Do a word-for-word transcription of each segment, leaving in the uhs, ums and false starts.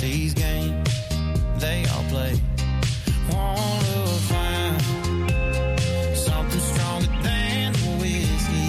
these games they all play. Wanna find something stronger than the whiskey.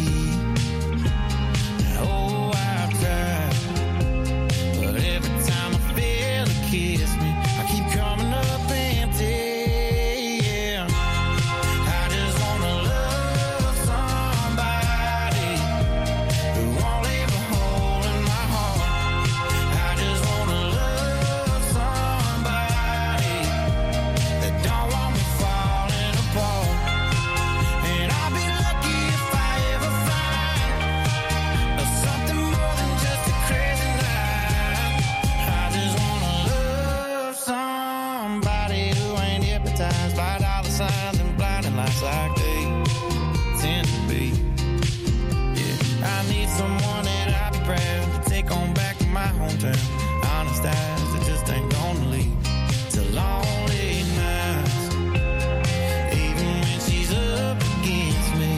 Oh, I've tried, but every time I feel it kiss me, I keep coming up empty. Yeah, I just wanna love somebody who won't leave a hole in my heart. I just wanna love somebody that don't want me falling apart. And I'll be lucky if I ever find something more than just a crazy night. I just wanna love somebody who ain't hypnotized by dollar signs and blinding lights like they tend to be. Yeah, I need someone that I'd be proud to take on back to my hometown. Honest eyes that just ain't gonna leave to lonely nights, even when she's up against me.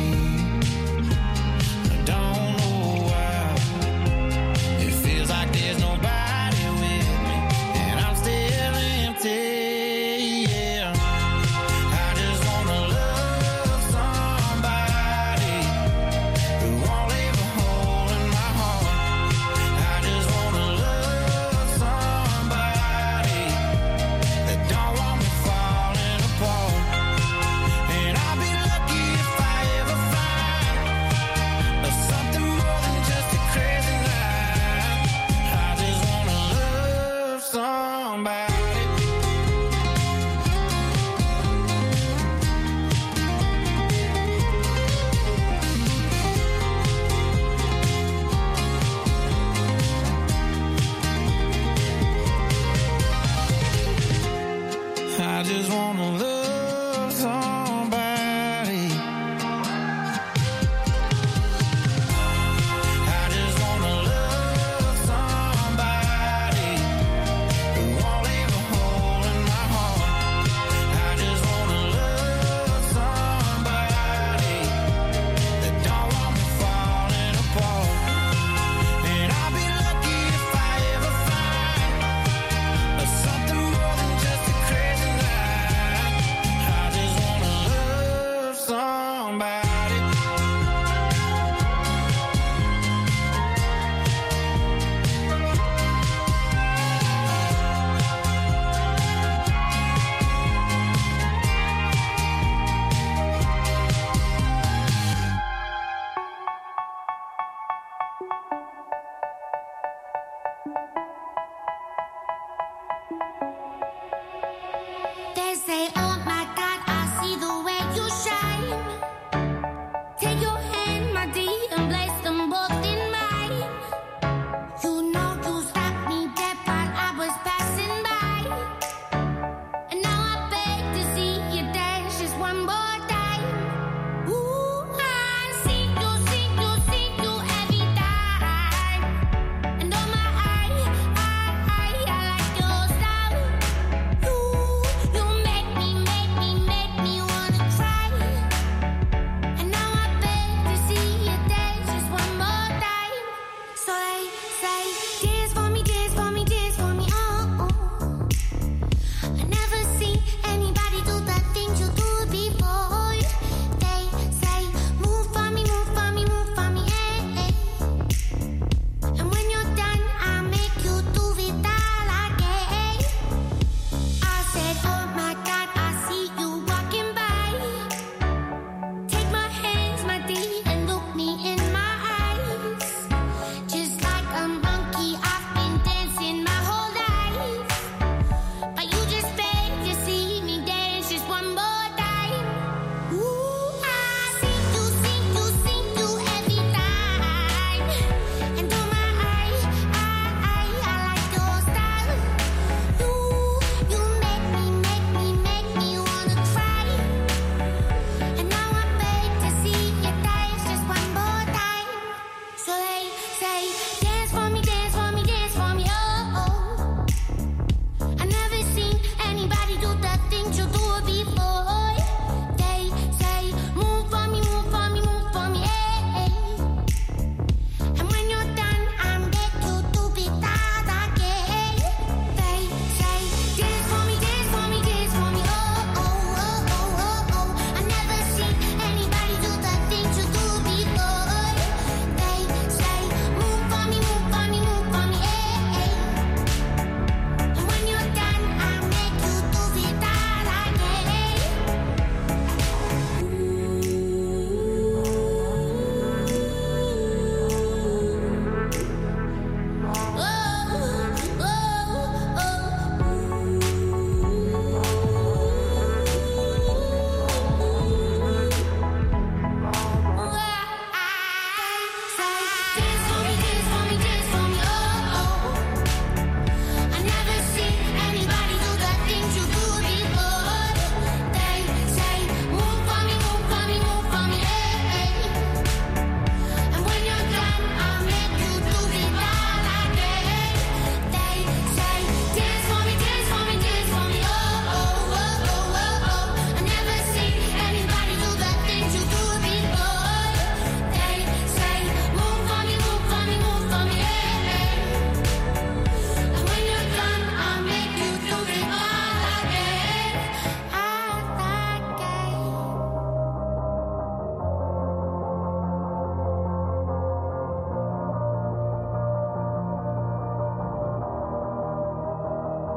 I don't know why it feels like there's nobody with me, and I'm still empty. Yeah, I just wanna love somebody who won't leave a hole in my heart. I just wanna love somebody that don't want me falling apart. And I'll be lucky if I ever find something more than just a crazy night. I just wanna love somebody. I just wanna love somebody. I just wanna love somebody who won't leave a hole in my heart. I just wanna love somebody that don't want me falling apart. And I'll be lucky if I ever find something more than just a crazy night.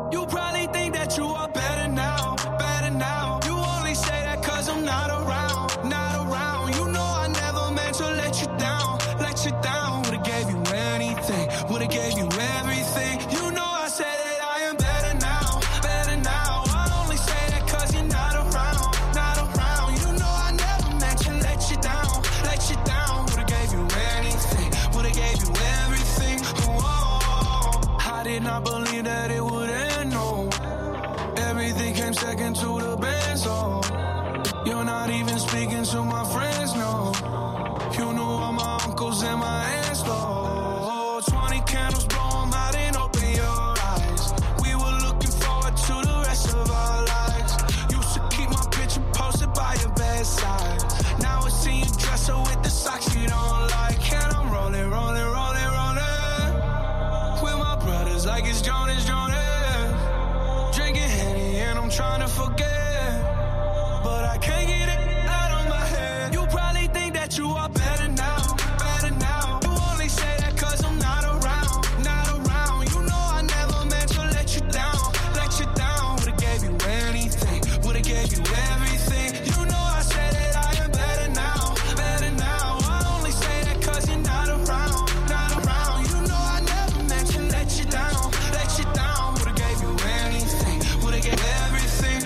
You probably think that you are better now, better now. You only say that cause I'm not around, not around. You know I never meant to let you down, let you down. Would've gave you anything, would've gave you everything. You know I said that I am better now, better now. I only say that cause you're not around, not around. You know I never meant to let you down, let you down. Would've gave you anything, would've gave you everything. Whoa, I did not believe that it would end, no. Everything came second to the band, so you're not even speaking to my friends, no. You knew all my uncles and my aunts, though. Twenty candles, blow 'em out and open your eyes. We were looking forward to the rest of our lives. Used to keep my picture posted by your bedside. Now I see you dress her with the socks you don't like. And I'm rolling, rolling, rolling, rolling with my brothers like it's Jonas, Jonas. Drinking Henny and I'm trying to forget, but I can't get it out of my head. You probably think that you are better now, better now. You only say that cause I'm not around, not around. You know I never meant to let you down, let you down. Would've gave you anything, would've gave you everything. You know I said that I am better now, better now. I only say that cause you're not around, not around. You know I never meant to let you down, let you down. Would've gave you anything, would've gave everything.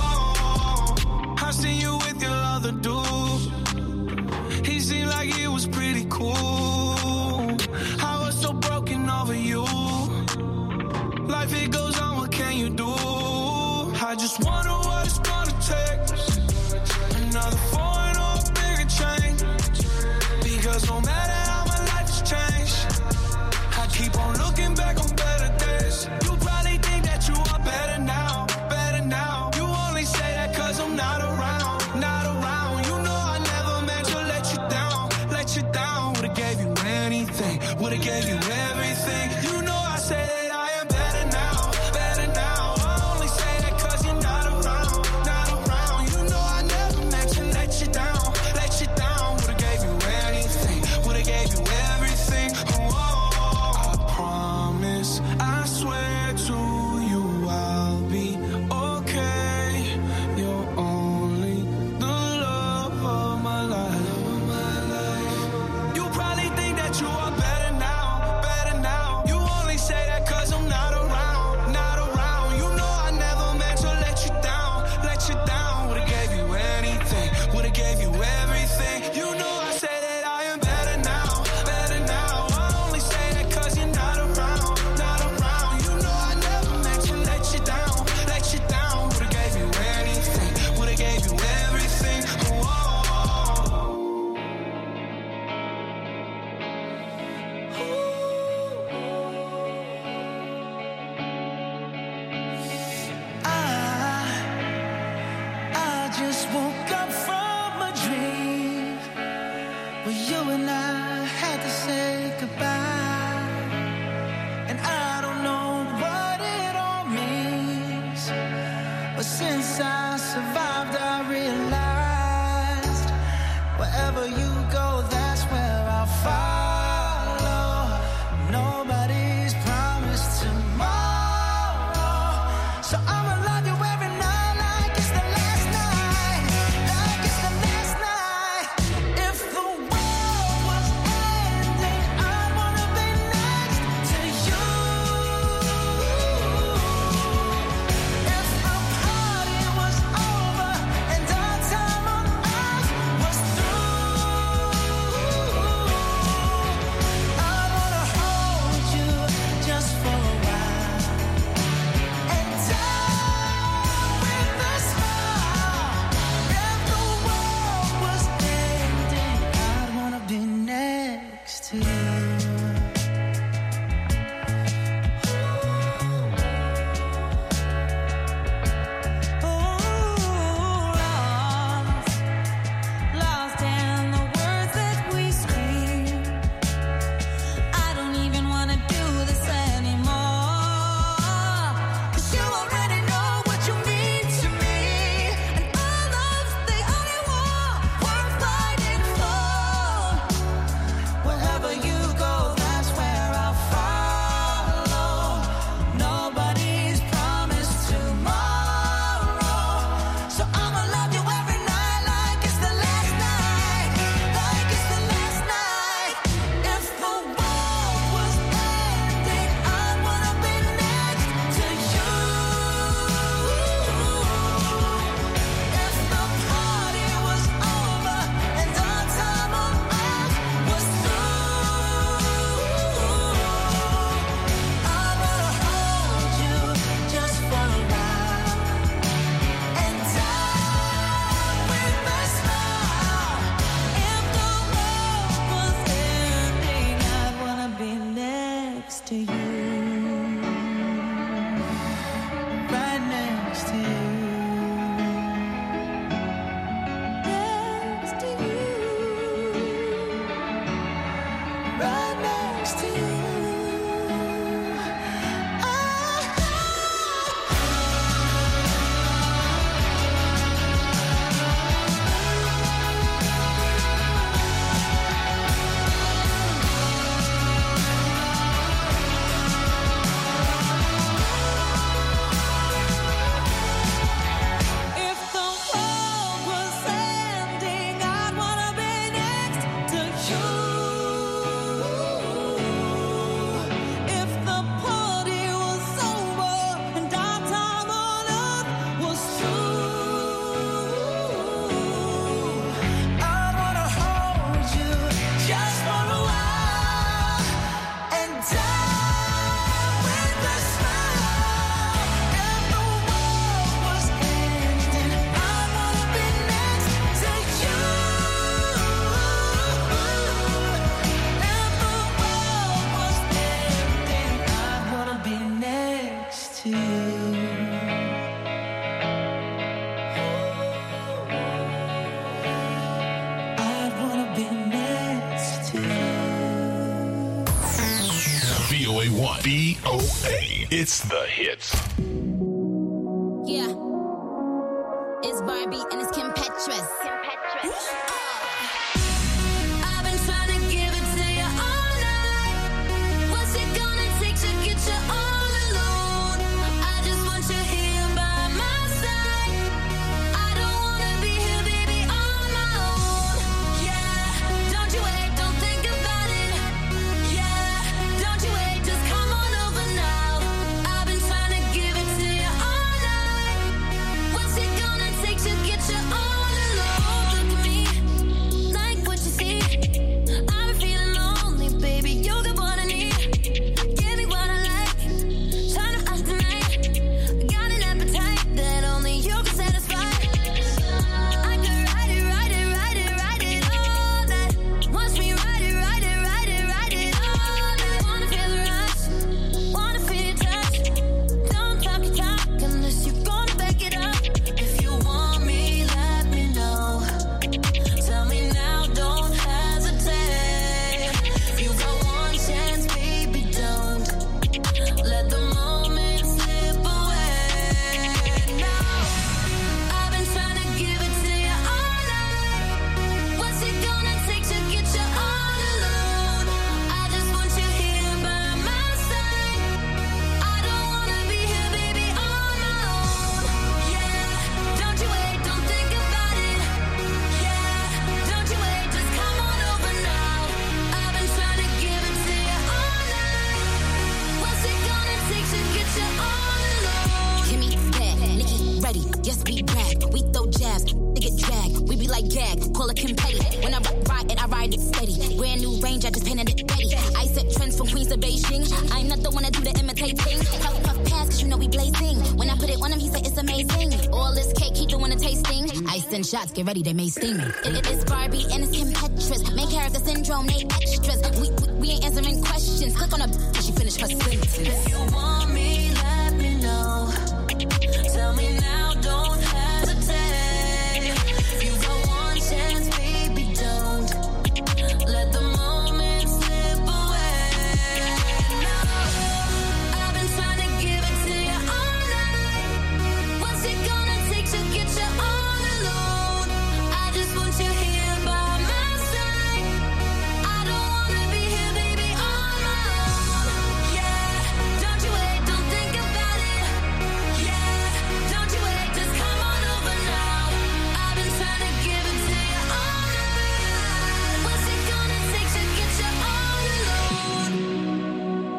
Whoa, I seen you with your other dude. He seemed like he was pretty cool. I was so broken over you. Life it goes on, what can you do? I just wonder what it's gonna take. Another foreign or a bigger change. Because no matter how my life has changed, I keep on looking back on better days. You probably think that you are better now, better now. You only say that cause I'm not around, not around. You know I never meant to let you down, let you down. Would've gave you anything, would've gave you everything. You know I said that I am better now, better now. I only say that cause you're not around, not around. You know I never meant to let you down, let you down. Would've gave you anything, would've gave you everything. Whoa, I promise, I swear to you I'll be okay. You're only the love of my life. You probably think that you are better now, better now. You only say that cause I'm not around, not around. You know I never meant to let you down, let you down. Would've gave you anything, would've gave you everything. You know I say that I am better now, better now. I only say that cause you're not around, not around. You know I never meant to let you down, let you down. Would've gave you anything, would've gave you everything. Whoa. I, I just woke up from a dream where you and I had to say goodbye. And I don't know what it all means, but since I survived I realized wherever you go, that's where I'll follow. Nobody's promised tomorrow, so I'ma love you every night like it's the last night, like it's the last night. If the world was ending, I wanna be next to you. If the party was over and our time on earth was through, to you. I wanna be next to you. V O A one. V O A. It's the hits. Yeah. It's Barbie and it's Kim Petras. Kim Petras. I've been trying to give it to you all night. What's it gonna take to get you all alone? I just want you here by my side. I don't wanna be here, baby, on my own. Yeah, don't you wait, don't think about it. Yeah, don't you wait, just come on over now. I've been trying to give it to you all night. What's it gonna take to get you all alone? Look at me, like what you see. I'm feeling lonely, baby, you got what I need. Give me what I like, trying to find tonight. Got an appetite that only you can satisfy. I could ride it, ride it, ride it, ride it all night. Watch me ride it, ride it, ride it, ride it all night. Wanna feel the rush, wanna feel your touch. Don't talk your talk unless you're gonna back it up. If you want me, let me know. Tell me now, don't hesitate. You got one chance, baby, don't let the moment slip away. Now, I've been trying to give it to you all night. What's it gonna take to get you all alone? I just want you here by my side. I don't wanna be here, baby, on my own. Yeah, don't you wait, don't think about it. Yeah, don't you wait, just come on over now. I've been trying to give it to you all night. What's it gonna take to get you all alone? Kimmy bad, Nikki ready, yes we back. We throw jabs, they get dragged. We be like gag, call it Kim Petty. When I ride it, I ride it steady. Brand new range, I just painted it ready. I set trends from Queens to Beijing. I'm not the one to do the imitating. Puff puff pass, cause you know we blazing. When I put it on him, he said it's amazing. All this cake, he doing the tasting. Ice and shots, get ready, they may sting. It, it is Barbie and it's Kim Petras. Main character syndrome, they extras. We, we, we ain't answering questions. Click on her till she finish her sentence. If you want me, let me know. Tell me now, don't hesitate. You got one chance, baby, don't let the moment slip away. Now, I've been trying to give it to you all night. What's it gonna take to get you all alone? I just want you here by my side. I don't wanna be here, baby, on my own. Yeah, don't you wait, don't think about it. Yeah, don't you wait, just come on over now. I've been trying to give it to you all night. What's it gonna take to get you all alone?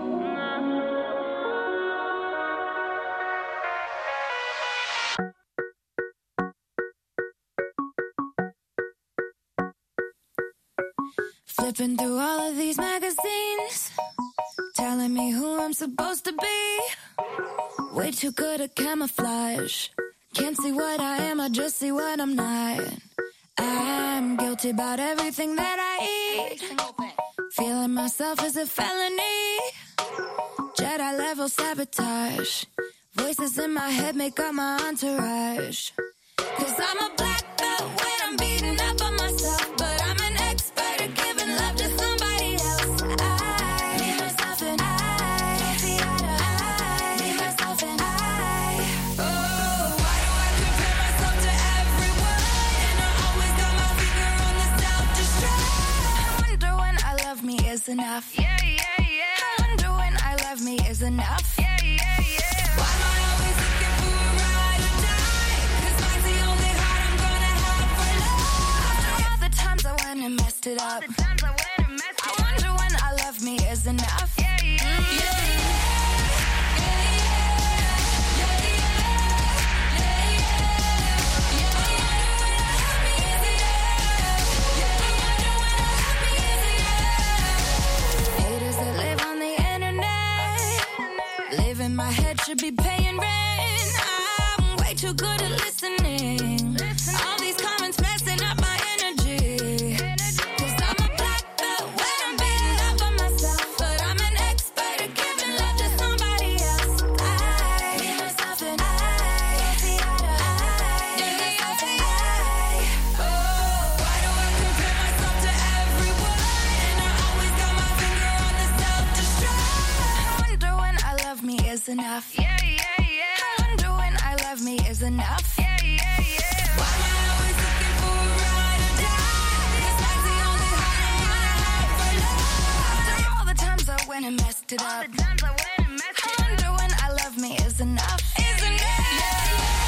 Flipping through all of these magazines, telling me who I'm supposed to be. Way too good at camouflage. Can't see what I am, I just see what I'm not. I'm guilty about everything that I eat. Feeling myself is a felony. Jedi level sabotage. Voices in my head make up my entourage. Cause I'm a black belt when I'm beating up on myself. But I'm an expert at giving love to somebody else. I need myself and I don't see eye to eye. Need myself and I. Oh, why do I compare myself to everyone? And I always got my finger on the self-destruct. I wonder when I love me is enough. Yeah, yeah, yeah. I wonder when I love me is enough. Yeah, yeah, yeah. Why am I always looking for a ride or die? Cause mine's the only heart I'm gonna have for love. After all the times I went and messed it up. All the times I went and messed it up. I wonder when I love me is enough. Yeah, yeah, yeah. Yeah, yeah. Haters that live on the internet, live in my head, should be paying rent. I'm way too good at listening. All these comments messing up my energy. Cause I'm a black belt when I'm beating up on myself. But I'm an expert at giving love to somebody else. I is enough. Yeah, yeah, yeah. I wonder when I love me is enough. Yeah, yeah, yeah. Why am I always looking for a ride or die? It's like the only high I have for love. After all the times I went and messed it up. All the times I went and messed it up. I wonder when I love me is enough. Is enough. Yeah,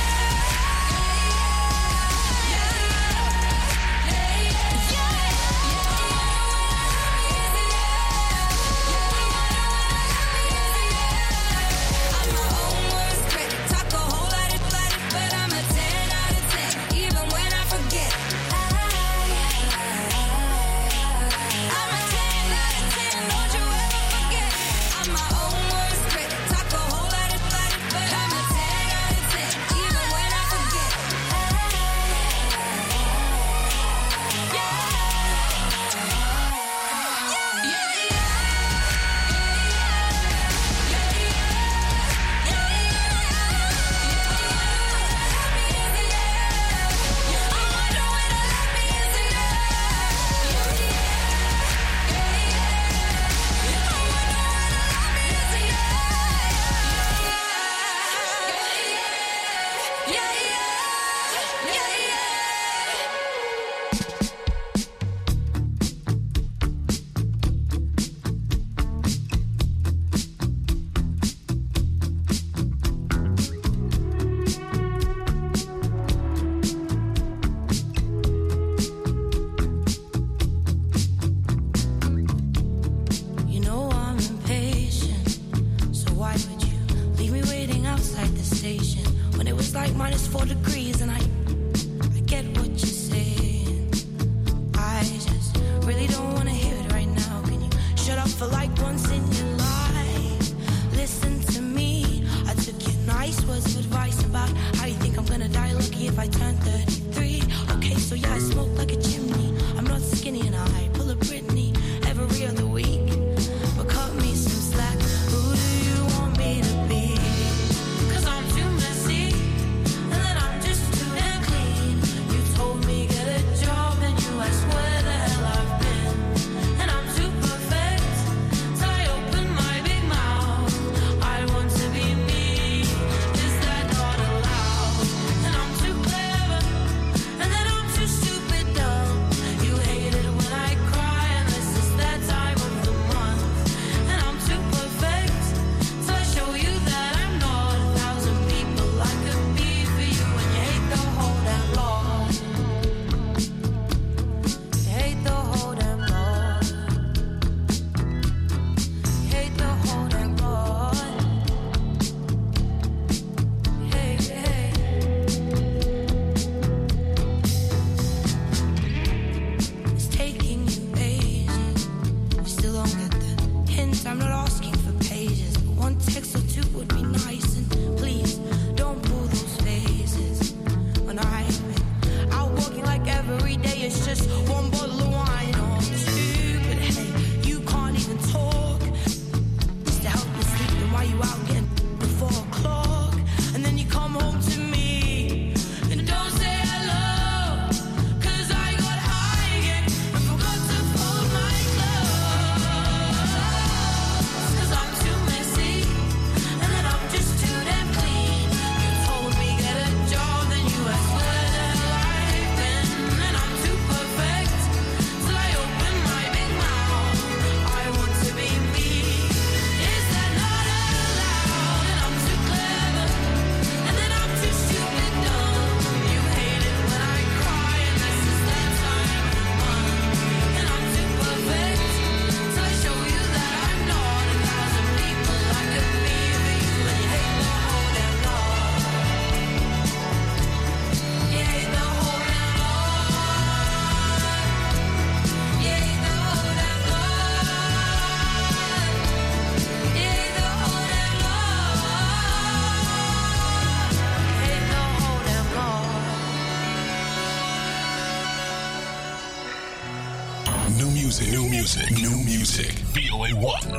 music, new music, new music. V O A one.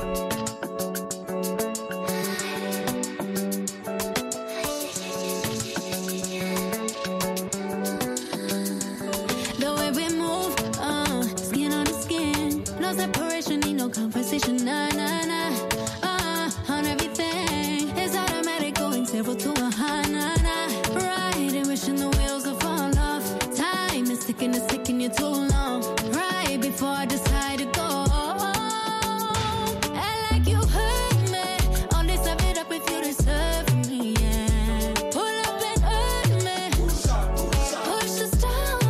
The way we move, uh, skin on the skin. No separation, need no conversation. Nah, nah, nah. Uh, on everything. It's zero to a high, nah, nah. Riding, wishing the wheels will fall off. Time is ticking, it's taking you too long. Right before I decide to go. I like you hurt me. Only serve it up if you deserve me, yeah. Pull up and hurt me. Push the stars.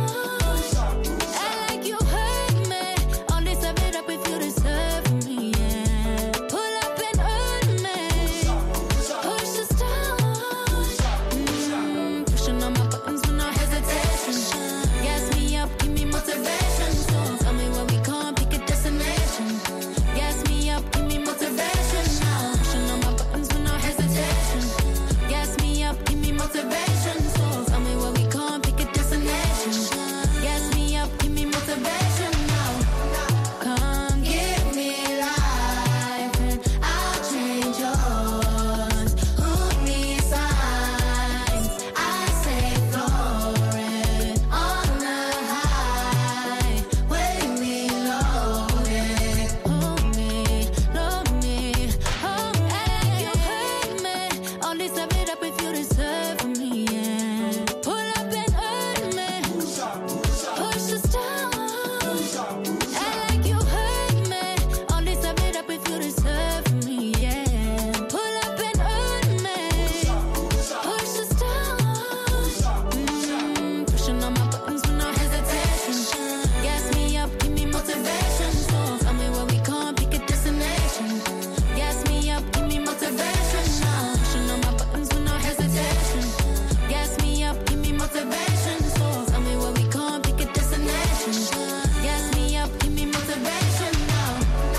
I like you hurt me. Only serve it up if you deserve me, yeah. Pull up and hurt me. Push the stars. Mm, pushing on my buttons with no hesitation. Gas me up, give me motivation. So tell me where we can't pick a destination. Gas me up, give me motivation. Now pushing on my buttons with no hesitation. Gas me up, give me motivation. So tell me where we can't pick a destination. Gas me up, give me motivation. Now come give me life and I'll change yours. Who needs signs? I say floating on the high. Wake me loaded. Hold me, load me. Oh, and you hurt me. Only serve it up if you deserve me, yeah. Pull up and hurt me. Push the stars. I like you hurt me. Only serve it up if you deserve me, yeah. Pull up and hurt me. Push the stars. Mm, pushing on my buttons with no hesitation. Gas me up, give me motivation. So tell me where we can't pick a destination. Gas me up, give me motivation. Now pushing on my buttons with no hesitation. Gas me up, give me motivation. So tell me where we can't pick a destination. Gas me up, give me motivation. Now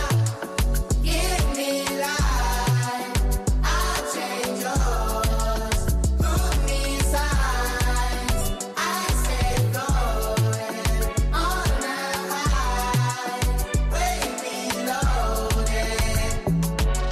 give me life, I'll change yours. Who needs signs? I say floating on the high. Wake me loaded.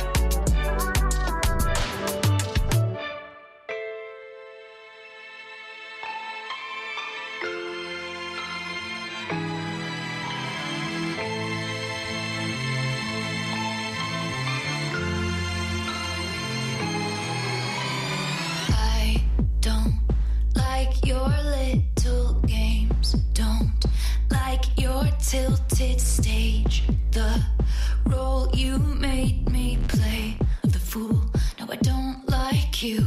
I don't like your little games. Don't like your tilted stage. The role you made me play of the fool. No, I don't like you.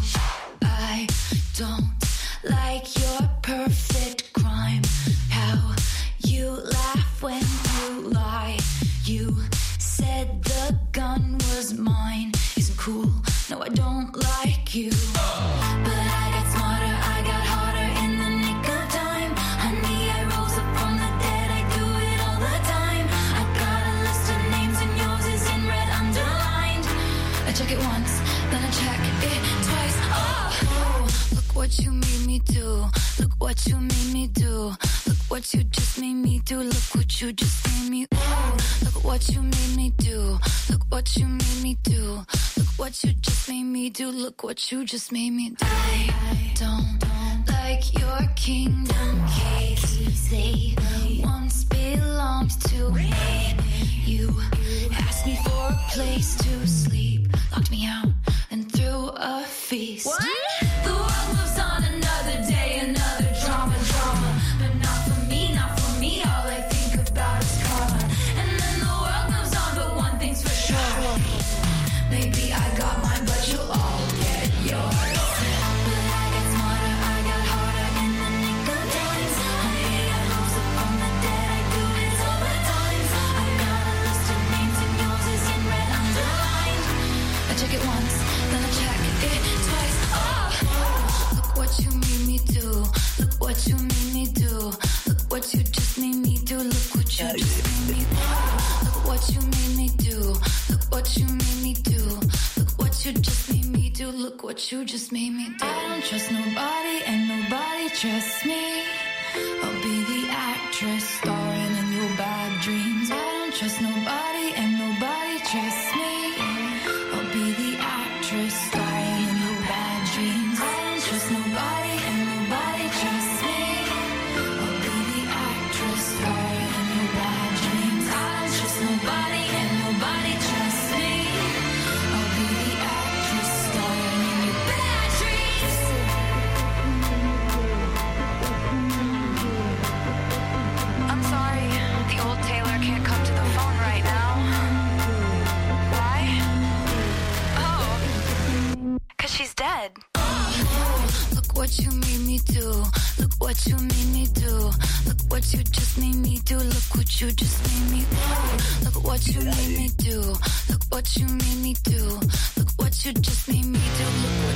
I don't like your perfect crime. How you laugh when you lie. You said the gun was mine. Isn't cool. No, I don't like you. But I got smarter, I got harder in the nick of time. Honey, I rose up from the dead, I do it all the time. I got a list of names and yours is in red underlined. I check it once, then I check it twice. Oh, look what you made me do. Look what you made me do. Look what you just made me do. Look what you just made me. Oh, look what you made me do. Look what you made me do. Look what you just made me do. Look what you just made me do. I don't like your kingdom keys. They once belonged to me. You asked me for a place to sleep, locked me out and threw a feast. What? The world moves on another day, another drama, drama. But not for me, not for me. All I think about is karma. And then the world moves on, but one thing's for sure. Maybe I got mine, but you'll all get yours. But I got smarter, I got harder in the nick of time. Honey, I rose up from the dead, I do it all the time. I got a list of names and yours is in red underlined. I check it once, then I check it twice. Oh, look what you made me do. Look what you made me do. Look what you just made me do. Look what you just made me do. Look what you made me do. Look what you made me do. Look what you just made me do. Look what you just made me do. I don't trust nobody and nobody trusts me. I'll be the actress starring in your bad dreams. I don't trust nobody and nobody trusts me. I'll be the actress starring in your bad dreams. I don't trust nobody and nobody trusts me. I'll be the actress starring in your bad dreams. I don't trust nobody and nobody trusts me. I'll be the actress starring in your bad dreams. she's dead. Look what you made me do. Look what you made me do. Look what you just made me do. Look what you just made me do. Look what you made me do. Look what you made me do. Look what you just made me do. Look